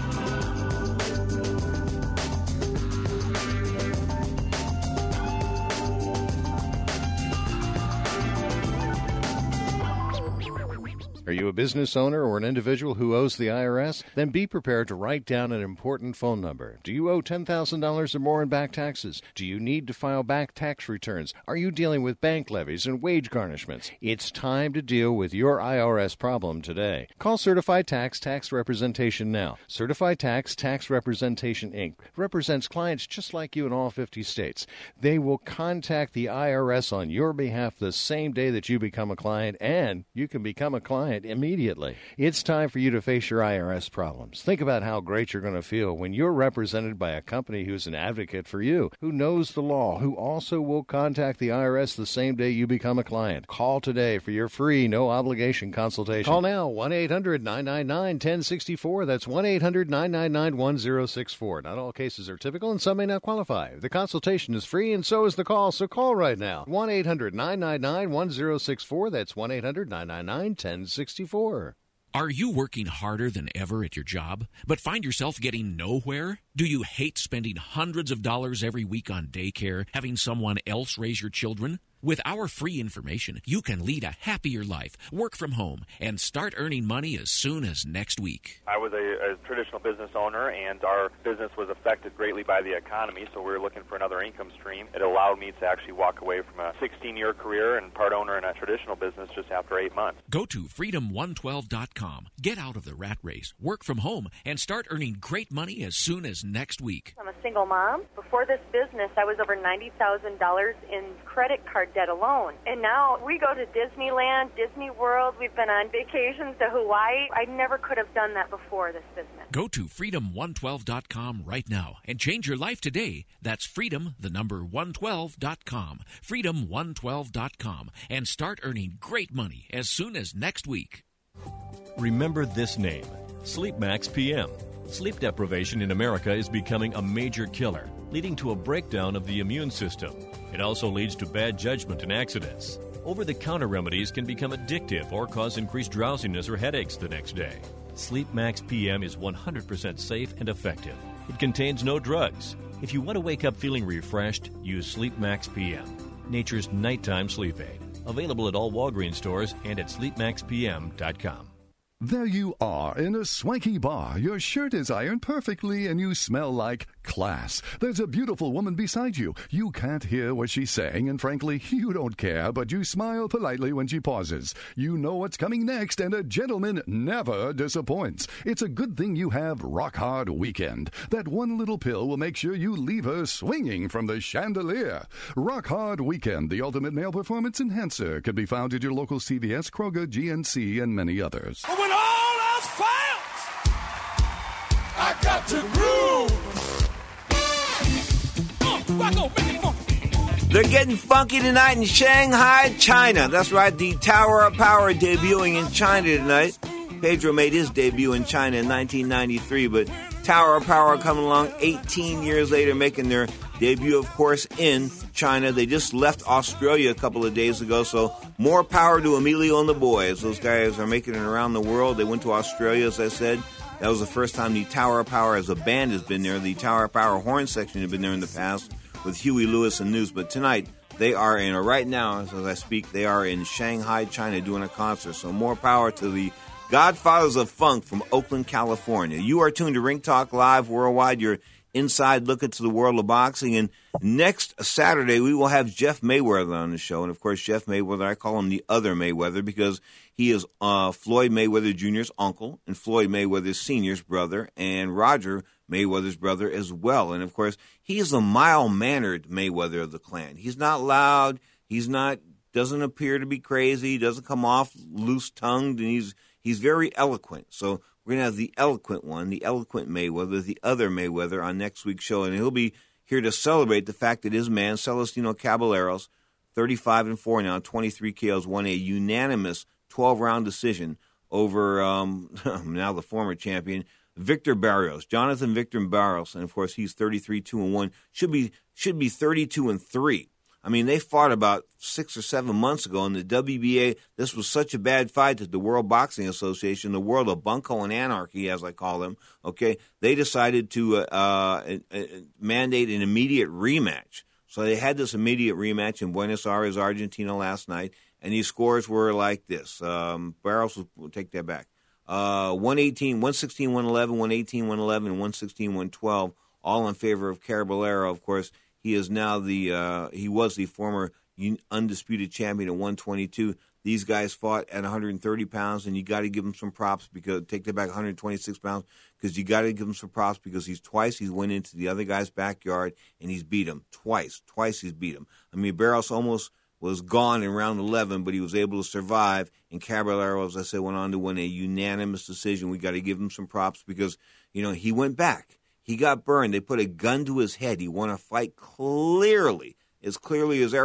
Are you a business owner or an individual who owes the I R S? Then be prepared to write down an important phone number. Do you owe ten thousand dollars or more in back taxes? Do you need to file back tax returns? Are you dealing with bank levies and wage garnishments? It's time to deal with your I R S problem today. Call Certified Tax Tax Representation now. Certified Tax Tax Representation, Incorporated represents clients just like you in all fifty states. They will contact the I R S on your behalf the same day that you become a client, and you can become a client immediately. It's time for you to face your I R S problems. Think about how great you're going to feel when you're represented by a company who's an advocate for you, who knows the law, who also will contact the I R S the same day you become a client. Call today for your free, no-obligation consultation. Call now, one eight hundred nine nine nine one zero six four. That's one eight hundred nine nine nine one zero six four. Not all cases are typical, and some may not qualify. The consultation is free, and so is the call, so call right now. one eight hundred nine nine nine one zero six four. That's one eight hundred nine nine nine one zero six four. Are you working harder than ever at your job, but find yourself getting nowhere? Do you hate spending hundreds of dollars every week on daycare, having someone else raise your children? With our free information, you can lead a happier life, work from home, and start earning money as soon as next week. I was a, a traditional business owner, and our business was affected greatly by the economy, so we were looking for another income stream. It allowed me to actually walk away from a sixteen-year career and part owner in a traditional business just after eight months. Go to freedom one twelve dot com. Get out of the rat race, work from home, and start earning great money as soon as next week. I'm a single mom. Before this business, I was over ninety thousand dollars in credit card debt alone. And now we go to Disneyland, Disney World. We've been on vacations to Hawaii. I never could have done that before this business. Go to freedom one twelve dot com right now and change your life today. That's freedom, the number one twelve dot com. freedom one twelve dot com. And start earning great money as soon as next week. Remember this name, SleepMax P M. Sleep deprivation in America is becoming a major killer, leading to a breakdown of the immune system. It also leads to bad judgment and accidents. Over-the-counter remedies can become addictive or cause increased drowsiness or headaches the next day. SleepMax P M is one hundred percent safe and effective. It contains no drugs. If you want to wake up feeling refreshed, use SleepMax P M, nature's nighttime sleep aid. Available at all Walgreens stores and at sleep max p m dot com. There you are in a swanky bar. Your shirt is ironed perfectly and you smell like class. There's a beautiful woman beside you. You can't hear what she's saying, and frankly, you don't care, but you smile politely when she pauses. You know what's coming next, and a gentleman never disappoints. It's a good thing you have Rock Hard Weekend. That one little pill will make sure you leave her swinging from the chandelier. Rock Hard Weekend, the ultimate male performance enhancer, can be found at your local C V S, Kroger, G N C, and many others. When all else fails, I got to groove. Uh, rock on, make it funky. They're getting funky tonight in Shanghai, China. That's right, the Tower of Power debuting in China tonight. Pedro made his debut in China in nineteen ninety-three, but Tower of Power coming along eighteen years later, making their debut, of course, in China. They just left Australia a couple of days ago, so more power to Emilio and the boys. Those guys are making it around the world. They went to Australia, as I said. That was the first time the Tower of Power as a band has been there. The Tower of Power horn section had been there in the past with Huey Lewis and News. But tonight, they are in, or right now, as I speak, they are in Shanghai, China doing a concert. So more power to the Godfathers of Funk from Oakland, California. You are tuned to Ring Talk Live Worldwide, your inside look into the world of boxing. And next Saturday, we will have Jeff Mayweather on the show. And, of course, Jeff Mayweather, I call him the other Mayweather because he is uh, Floyd Mayweather Junior's uncle and Floyd Mayweather Senior's brother and Roger Mayweather's brother as well. And, of course, he is a mild-mannered Mayweather of the clan. He's not loud. He's not doesn't appear to be crazy. He doesn't come off loose-tongued, and he's he's very eloquent. So we're going to have the eloquent one, the eloquent Mayweather, the other Mayweather on next week's show, and he'll be here to celebrate the fact that his man, Celestino Caballeros, thirty-five and four now, twenty-three K Os, won a unanimous twelve-round decision over um, now the former champion, Victor Barrios, Jonathan Victor Barrios, and of course he's thirty-three two and one, should be should be thirty-two and three. I mean, they fought about six or seven months ago in the W B A. This was such a bad fight that the World Boxing Association, the world of bunco and anarchy, as I call them, okay, they decided to uh, uh, uh, mandate an immediate rematch. So they had this immediate rematch in Buenos Aires, Argentina last night, and these scores were like this. Um, Barrios, will take that back. Uh, one eighteen, one sixteen, one eleven, one eighteen, one eleven, and one sixteen, one twelve, all in favor of Caballero, of course. He is now the uh, he was the former undisputed champion at one twenty-two. These guys fought at one hundred thirty pounds, and you got to give him some props because take that back, one hundred twenty-six pounds, because you got to give him some props because he's twice he's went into the other guy's backyard and he's beat him twice. Twice he's beat him. I mean, Barrios almost was gone in round eleven, but he was able to survive. And Caballero, as I said, went on to win a unanimous decision. We got to give him some props because you know he went back. He got burned. They put a gun to his head. He won a fight clearly, as clearly as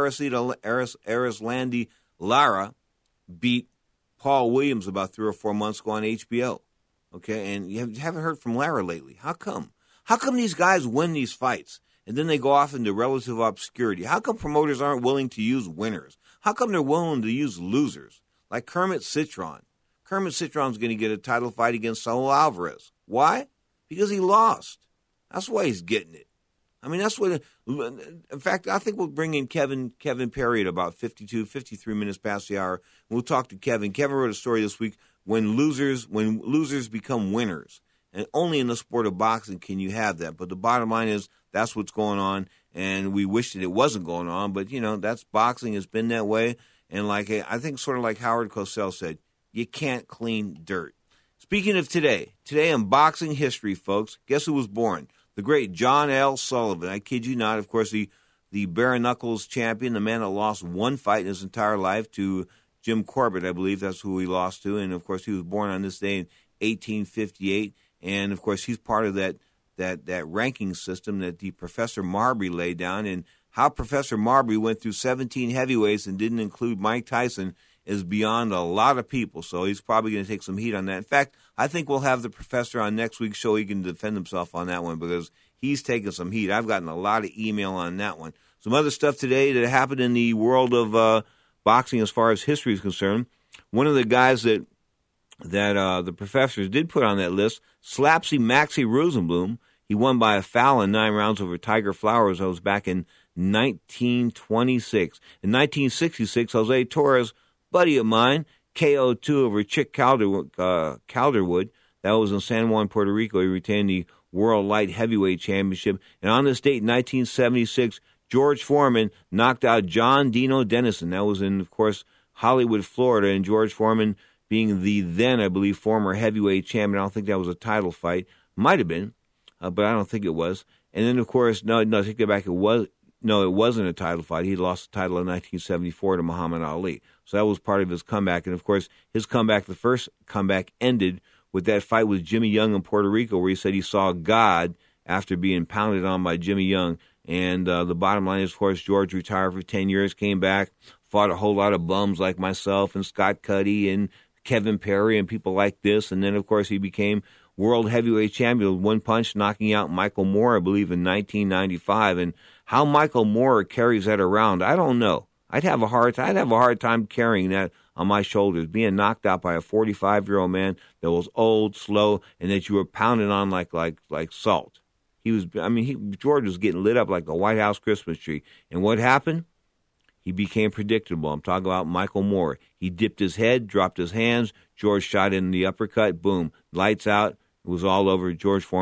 Arislandi Lara beat Paul Williams about three or four months ago on H B O. Okay, and you haven't heard from Lara lately. How come? How come these guys win these fights and then they go off into relative obscurity? How come promoters aren't willing to use winners? How come they're willing to use losers? Like Kermit Citron. Kermit Citron's going to get a title fight against Saul Alvarez. Why? Because he lost. That's why he's getting it. I mean, that's what. In fact, I think we'll bring in Kevin Kevin Perry at about fifty-two, fifty-three minutes past the hour. We'll talk to Kevin. Kevin wrote a story this week when losers when losers become winners, and only in the sport of boxing can you have that. But the bottom line is that's what's going on, and we wish that it wasn't going on. But you know, that's boxing. It's been that way, and like I think, sort of like Howard Cosell said, you can't clean dirt. Speaking of today, today in boxing history, folks, guess who was born? The great John L. Sullivan. I kid you not. Of course, the, the bare knuckles champion, the man that lost one fight in his entire life to Jim Corbett, I believe that's who he lost to. And, of course, he was born on this day in eighteen fifty-eight. And, of course, he's part of that that, that ranking system that the Professor Marbury laid down. And how Professor Marbury went through seventeen heavyweights and didn't include Mike Tyson is beyond a lot of people, so he's probably going to take some heat on that. In fact, I think we'll have the professor on next week's show. He can defend himself on that one because he's taking some heat. I've gotten a lot of email on that one. Some other stuff today that happened in the world of uh, boxing as far as history is concerned. One of the guys that that uh, the professors did put on that list, Slapsy Maxie Rosenblum, he won by a foul in nine rounds over Tiger Flowers. That was back in nineteen twenty-six. In nineteen sixty-six, Jose Torres, buddy of mine, K O two over Chick Calder, uh, Calderwood. That was in San Juan, Puerto Rico. He retained the World Light Heavyweight Championship. And on this date, in nineteen seventy-six, George Foreman knocked out John Dino Dennison. That was in, of course, Hollywood, Florida. And George Foreman being the then, I believe, former heavyweight champion. I don't think that was a title fight. Might have been, uh, but I don't think it was. And then, of course, no, no, take that back. It was. No, it wasn't a title fight. He lost the title in nineteen seventy-four to Muhammad Ali. So that was part of his comeback. And, of course, his comeback, the first comeback, ended with that fight with Jimmy Young in Puerto Rico where he said he saw God after being pounded on by Jimmy Young. And uh, the bottom line is, of course, George retired for ten years, came back, fought a whole lot of bums like myself and Scott Cuddy and Kevin Perry and people like this. And then, of course, he became world heavyweight champion with one punch, knocking out Michael Moore, I believe, in nineteen ninety-five. And how Michael Moore carries that around, I don't know. I'd have a hard I'd have a hard time carrying that on my shoulders, being knocked out by a forty-five-year-old man that was old, slow, and that you were pounding on like like like salt. He was, I mean, he, George was getting lit up like a White House Christmas tree. And what happened? He became predictable. I'm talking about Michael Moore. He dipped his head, dropped his hands. George shot in the uppercut. Boom, lights out. It was all over. George Foreman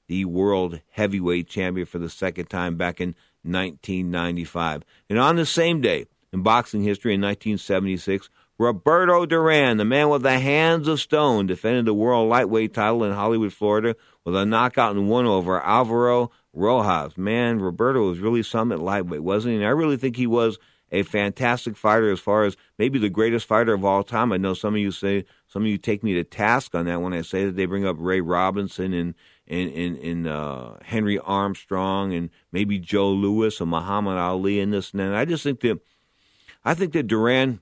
the world heavyweight champion for the second time back in nineteen ninety-five. And on the same day, in boxing history in nineteen seventy-six, Roberto Duran, the man with the hands of stone, defended the world lightweight title in Hollywood, Florida, with a knockout and one over Alvaro Rojas. Man, Roberto was really something at lightweight, wasn't he? And I really think he was a fantastic fighter, as far as maybe the greatest fighter of all time. I know some of you say, some of you take me to task on that when I say that they bring up Ray Robinson and and, and, and uh, Henry Armstrong and maybe Joe Louis and Muhammad Ali and this and that. I just think that I think that Duran,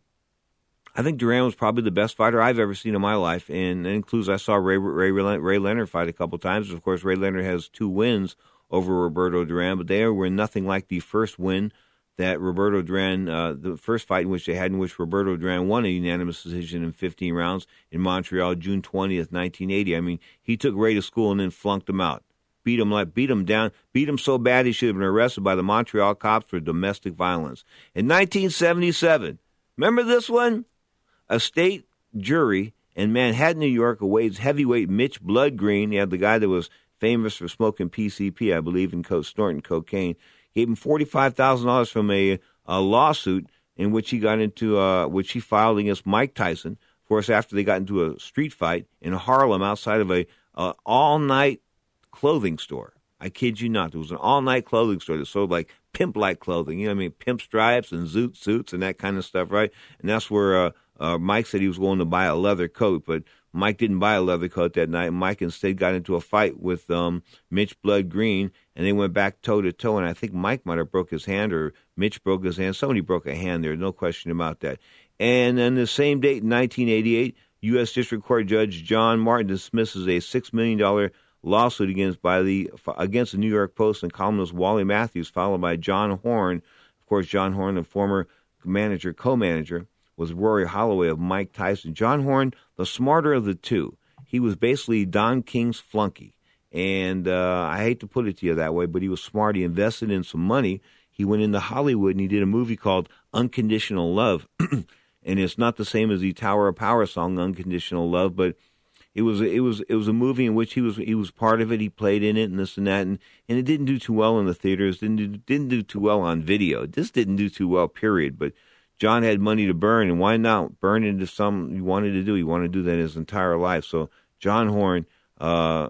I think Duran was probably the best fighter I've ever seen in my life, and that includes I saw Ray Ray, Ray Leonard fight a couple times. Of course, Ray Leonard has two wins over Roberto Duran, but they were nothing like the first win that Roberto Duran, uh, the first fight in which they had, in which Roberto Duran won a unanimous decision in fifteen rounds in Montreal, June twentieth, nineteen eighty. I mean, he took Ray to school and then flunked him out, beat him like beat him down, beat him so bad he should have been arrested by the Montreal cops for domestic violence. In nineteen seventy-seven, remember this one? A state jury in Manhattan, New York, awaits heavyweight Mitch Blood Green. You had the guy that was famous for smoking P C P, I believe, and co- snorting cocaine. Gave him forty-five thousand dollars from a, a lawsuit in which he got into, uh, which he filed against Mike Tyson. Of course, after they got into a street fight in Harlem outside of a, a all-night clothing store. I kid you not. There was an all-night clothing store that sold like pimp-like clothing. You know what I mean? Pimp stripes and zoot suits and that kind of stuff, right? And that's where uh, uh, Mike said he was going to buy a leather coat, but Mike didn't buy a leather coat that night. Mike instead got into a fight with um, Mitch Blood Green, and they went back toe-to-toe, and I think Mike might have broke his hand or Mitch broke his hand. Somebody broke a hand there, no question about that. And then the same date in nineteen eighty-eight, U S District Court Judge John Martin dismisses a six million dollars lawsuit against by the against the New York Post and columnist Wally Matthews, followed by John Horn. Of course, John Horn, the former manager, co-manager, was Rory Holloway of Mike Tyson. John Horn, the smarter of the two. He was basically Don King's flunky. And uh, I hate to put it to you that way, but he was smart. He invested in some money. He went into Hollywood and he did a movie called Unconditional Love. And it's not the same as the Tower of Power song, Unconditional Love, but it was it was it was a movie in which he was he was part of it. He played in it and this and that, and, and it didn't do too well in the theaters. Didn't do, didn't do too well on video. This didn't do too well, period. But John had money to burn, and why not burn into something he wanted to do? He wanted to do that his entire life. So John Horn uh,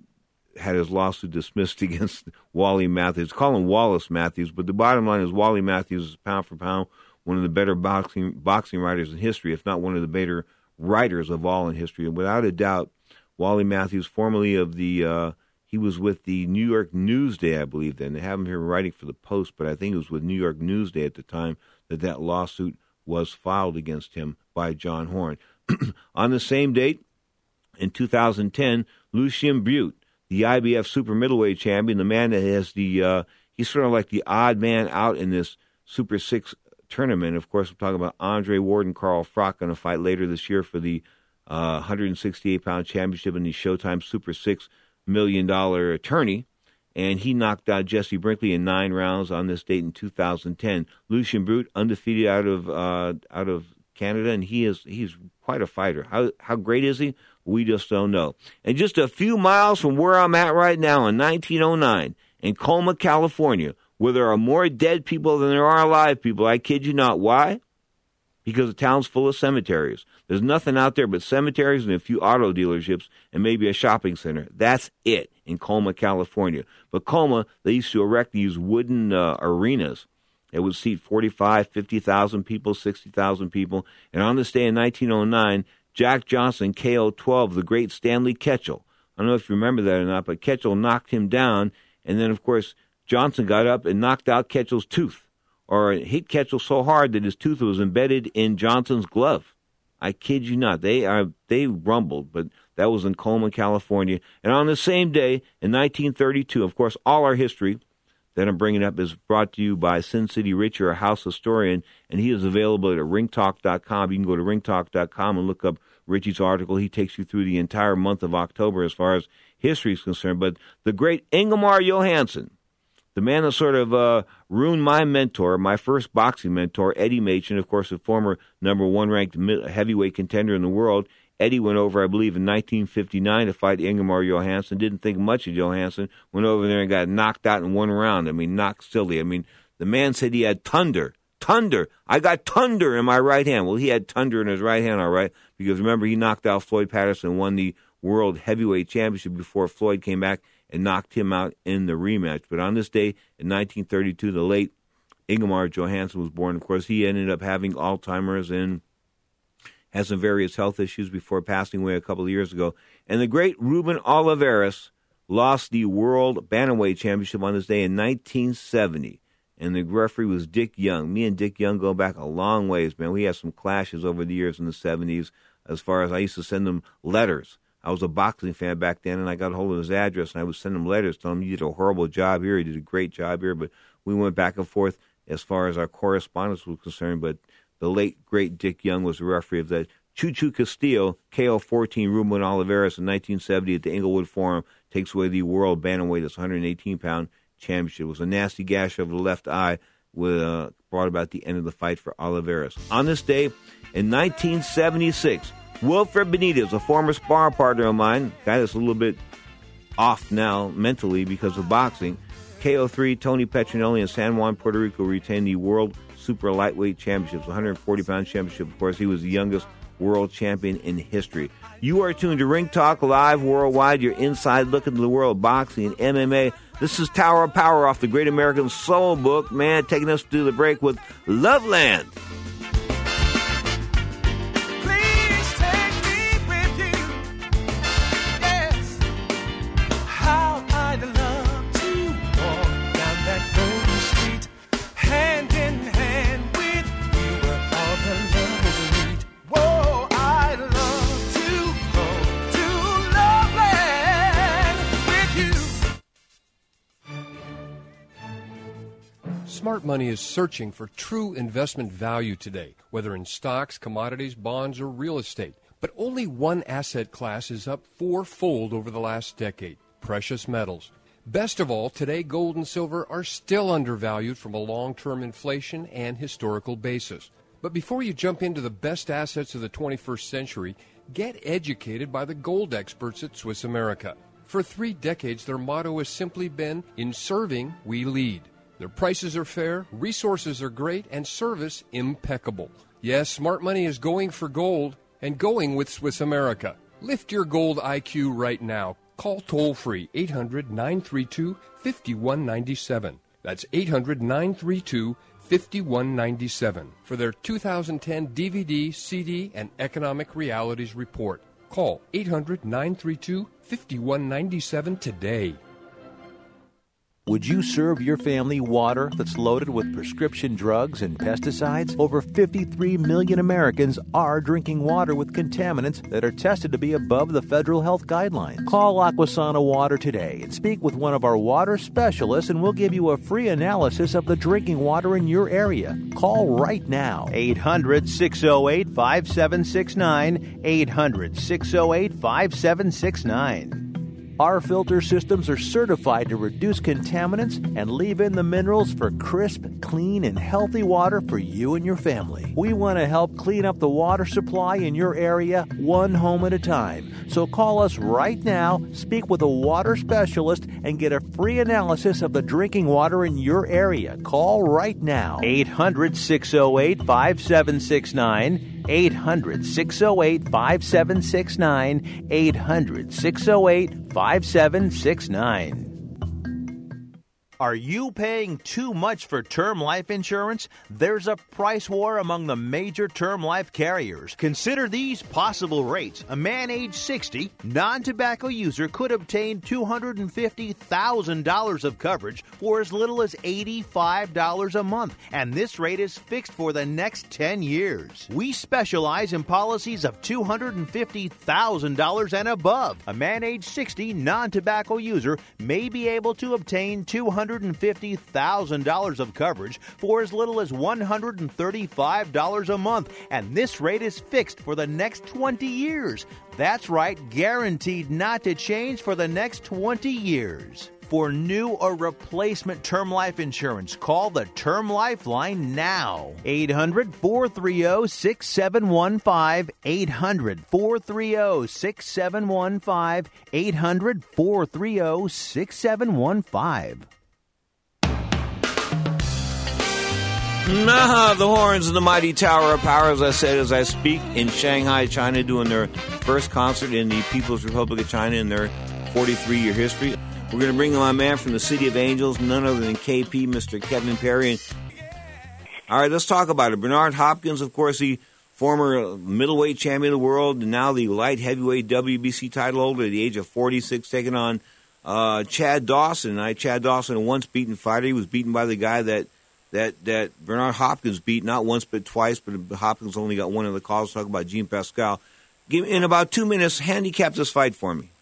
had his lawsuit dismissed against Wally Matthews. Call him Wallace Matthews, but the bottom line is Wally Matthews is pound for pound one of the better boxing boxing writers in history, if not one of the better writers of all in history. And without a doubt, Wally Matthews, formerly of the, uh, he was with the New York Newsday, I believe then. They have him here writing for the Post, but I think it was with New York Newsday at the time that that lawsuit was filed against him by John Horn. On the same date, in two thousand ten, Lucien Butte, the I B F super middleweight champion, the man that has the, uh, he's sort of like the odd man out in this Super Six tournament. Of course, we're talking about Andre Ward and Carl Froch going to fight later this year for the uh, one sixty-eight pound championship in the Showtime Super Six million dollar tourney. And he knocked out Jesse Brinkley in nine rounds on this date in two thousand ten. Lucien Butte, undefeated out of uh, out of Canada, and he is he's quite a fighter. How how great is he? We just don't know. And just a few miles from where I'm at right now in nineteen oh nine, in Colma, California, where there are more dead people than there are alive people. I kid you not. Why? Because the town's full of cemeteries. There's nothing out there but cemeteries and a few auto dealerships and maybe a shopping center. That's it in Colma, California. But Colma, they used to erect these wooden uh, arenas that would seat forty-five, fifty thousand people, sixty thousand people. And on this day in nineteen oh nine, Jack Johnson, K O twelve, the great Stanley Ketchel. I don't know if you remember that or not, but Ketchel knocked him down. And then, of course, Johnson got up and knocked out Ketchel's tooth, or hit Ketchel so hard that his tooth was embedded in Johnson's glove. I kid you not. They are they rumbled, but that was in Colma, California. And on the same day, in nineteen thirty-two, of course, all our history that I'm bringing up is brought to you by Sin City Rich, or a house historian, and he is available at ring talk dot com. You can go to ring talk dot com and look up Richie's article. He takes you through the entire month of October as far as history is concerned. But the great Ingemar Johansson, the man that sort of uh, ruined my mentor, my first boxing mentor, Eddie Machen, of course, a former number one ranked heavyweight contender in the world, Eddie went over, I believe, in nineteen fifty-nine to fight Ingemar Johansson. Didn't think much of Johansson. Went over there and got knocked out in one round. I mean, knocked silly. I mean, the man said he had thunder. Thunder. I got thunder in my right hand. Well, he had thunder in his right hand, all right, because remember, he knocked out Floyd Patterson and won the World Heavyweight Championship before Floyd came back and knocked him out in the rematch. But on this day, in nineteen thirty-two, the late Ingemar Johansson was born. Of course, he ended up having Alzheimer's and had some various health issues before passing away a couple of years ago. And the great Ruben Olivares lost the World Bantamweight Championship on this day in nineteen seventy. And the referee was Dick Young. Me and Dick Young go back a long ways, man. We had some clashes over the years in the seventies as far as I used to send him letters. I was a boxing fan back then, and I got a hold of his address, and I would send him letters telling him, you did a horrible job here, you did a great job here. But we went back and forth as far as our correspondence was concerned. But the late, great Dick Young was the referee of that. Chuchu Castillo, K O fourteen, Ruben Olivares in nineteen seventy at the Inglewood Forum takes away the World Bantamweight, that's one hundred eighteen pound championship. It was a nasty gash over the left eye, with, uh, brought about the end of the fight for Olivares. On this day, in nineteen seventy-six, Wilfred Benitez, a former sparring partner of mine, guy that's a little bit off now mentally because of boxing, K O three, Tony Petronelli in San Juan, Puerto Rico, retained the World Super Lightweight Championships, one hundred forty pound championship. Of course, he was the youngest world champion in history. You are tuned to Ring Talk Live Worldwide, your inside look into the world of boxing and M M A. This is Tower of Power off the Great American Soul Book, man, taking us to the break with Loveland. Smart Money is searching for true investment value today, whether in stocks, commodities, bonds, or real estate. But only one asset class is up fourfold over the last decade: precious metals. Best of all, today gold and silver are still undervalued from a long-term inflation and historical basis. But before you jump into the best assets of the twenty-first century, get educated by the gold experts at Swiss America. For three decades, their motto has simply been, "In serving, we lead." Their prices are fair, resources are great, and service impeccable. Yes, Smart Money is going for gold and going with Swiss America. Lift your gold I Q right now. Call toll-free eight hundred, nine three two, five one nine seven. That's eight hundred, nine three two, five one nine seven for their two thousand ten D V D, C D, and Economic Realities Report. Call eight hundred, nine three two, five one nine seven today. Would you serve your family water that's loaded with prescription drugs and pesticides? Over fifty-three million Americans are drinking water with contaminants that are tested to be above the federal health guidelines. Call Aquasana Water today and speak with one of our water specialists, and we'll give you a free analysis of the drinking water in your area. Call right now. eight hundred, six oh eight, five seven six nine. eight hundred, six oh eight, five seven six nine. Our filter systems are certified to reduce contaminants and leave in the minerals for crisp, clean, and healthy water for you and your family. We want to help clean up the water supply in your area one home at a time. So call us right now, speak with a water specialist, and get a free analysis of the drinking water in your area. Call right now. eight hundred, six oh eight, five seven six nine. eight hundred, six oh eight, five seven six nine. eight hundred, six oh eight, five seven six nine. Are you paying too much for term life insurance? There's a price war among the major term life carriers. Consider these possible rates. A man age sixty, non-tobacco user, could obtain two hundred fifty thousand dollars of coverage for as little as eighty-five dollars a month, and this rate is fixed for the next ten years. We specialize in policies of two hundred fifty thousand dollars and above. A man age sixty, non-tobacco user may be able to obtain two hundred fifty thousand dollars of coverage for as little as one hundred thirty-five dollars a month, and this rate is fixed for the next twenty years. That's right, guaranteed not to change for the next twenty years. for new or replacement term life insurance. Call the Term Life Line now. eight hundred, four three zero, six seven one five. eight hundred, four three zero, six seven one five. eight hundred, four three zero, six seven one five. Nah, the horns of the mighty Tower of Power, as I said, as I speak, in Shanghai, China, doing their first concert in the People's Republic of China in their forty-three-year history. We're going to bring in my man from the City of Angels, none other than K P, Mister Kevin Perry. And, all right, let's talk about it. Bernard Hopkins, of course, the former middleweight champion of the world, and now the light heavyweight W B C title holder at the age of forty-six, taking on uh, Chad Dawson. I, Chad Dawson, a once-beaten fighter. He was beaten by the guy that that that Bernard Hopkins beat, not once but twice, but Hopkins only got one of the calls. Talk about Jean Pascal. Give, in about two minutes, handicap this fight for me.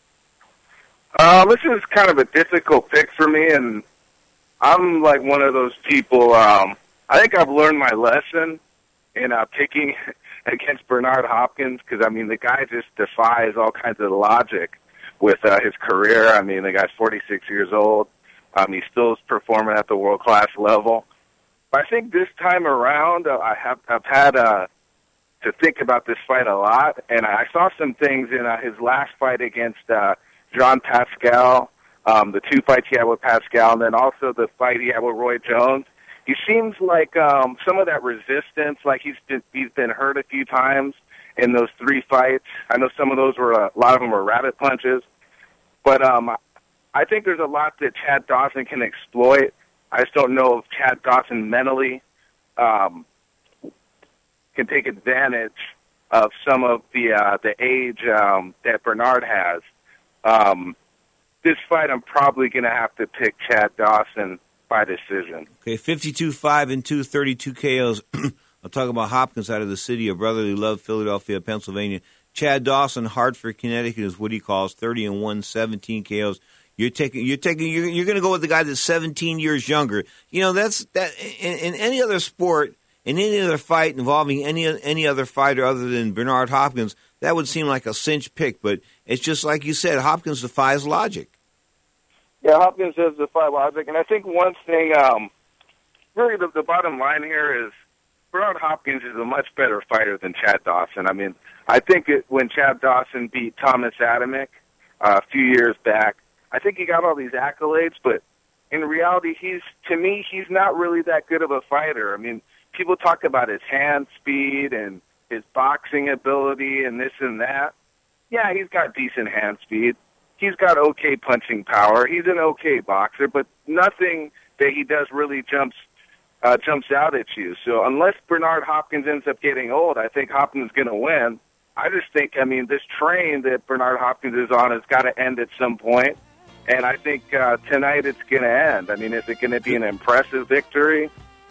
Uh, this is kind of a difficult pick for me, and I'm like one of those people. Um, I think I've learned my lesson in uh, picking against Bernard Hopkins because, I mean, the guy just defies all kinds of logic with uh, his career. I mean, the guy's forty-six years old. Um, he still is performing at the world-class level. But I think this time around, uh, I have I've had uh, to think about this fight a lot, and I saw some things in uh, his last fight against uh, Jean Pascal, um, the two fights he had with Pascal, and then also the fight he had with Roy Jones. He seems like um, some of that resistance, like he's been, he's been hurt a few times in those three fights. I know some of those were, uh, a lot of them were rabbit punches. But um, I think there's a lot that Chad Dawson can exploit. I just don't know if Chad Dawson mentally um, can take advantage of some of the uh, the age um, that Bernard has. Um, this fight, I'm probably going to have to pick Chad Dawson by decision. Okay, fifty-two five and two, thirty-two K Os. I'll talk about Hopkins out of the city of brotherly love, Philadelphia, Pennsylvania. Chad Dawson, Hartford, Connecticut, is what he calls thirty and one, seventeen K Os. You're taking, you're taking, you're, you're going to go with the guy that's seventeen years younger. You know, that's that. In, in any other sport, in any other fight involving any any other fighter other than Bernard Hopkins, that would seem like a cinch pick. But it's just like you said, Hopkins defies logic. Yeah, Hopkins does defy logic, and I think one thing, um, really, the, the bottom line here is Bernard Hopkins is a much better fighter than Chad Dawson. I mean, I think it, when Chad Dawson beat Thomas Adamick uh, a few years back, I think he got all these accolades, but in reality, he's to me, he's not really that good of a fighter. I mean, people talk about his hand speed and his boxing ability and this and that. Yeah, he's got decent hand speed. He's got okay punching power. He's an okay boxer, but nothing that he does really jumps uh, jumps out at you. So unless Bernard Hopkins ends up getting old, I think Hopkins is going to win. I just think, I mean, this train that Bernard Hopkins is on has got to end at some point. And I think uh, tonight it's going to end. I mean, is it going to be an impressive victory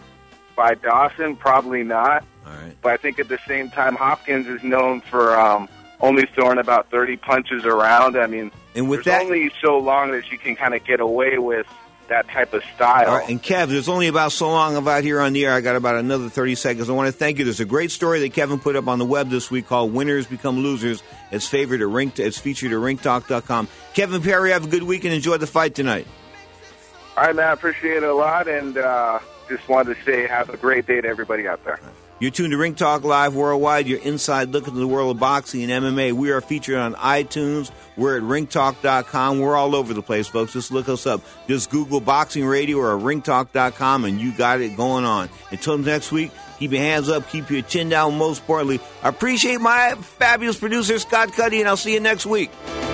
by Dawson? Probably not. All right. But I think at the same time, Hopkins is known for um, only throwing about thirty punches around. I mean, and with there's that, only so long that you can kind of get away with that type of style. All right, and Kev, there's only about so long about here on the air. I got about another thirty seconds. I want to thank you. There's a great story that Kevin put up on the web this week called "Winners Become Losers." It's favored at Ring. It's featured at ring talk dot com. Kevin Perry, have a good week and enjoy the fight tonight. All right, man. I appreciate it a lot, and uh, just wanted to say have a great day to everybody out there. You're tuned to Ring Talk Live Worldwide, your inside look into the world of boxing and M M A. We are featured on iTunes. We're at ring talk dot com. We're all over the place, folks. Just look us up. Just Google Boxing Radio or ring talk dot com, and you got it going on. Until next week, keep your hands up, keep your chin down, most importantly. I appreciate my fabulous producer, Scott Cuddy, and I'll see you next week.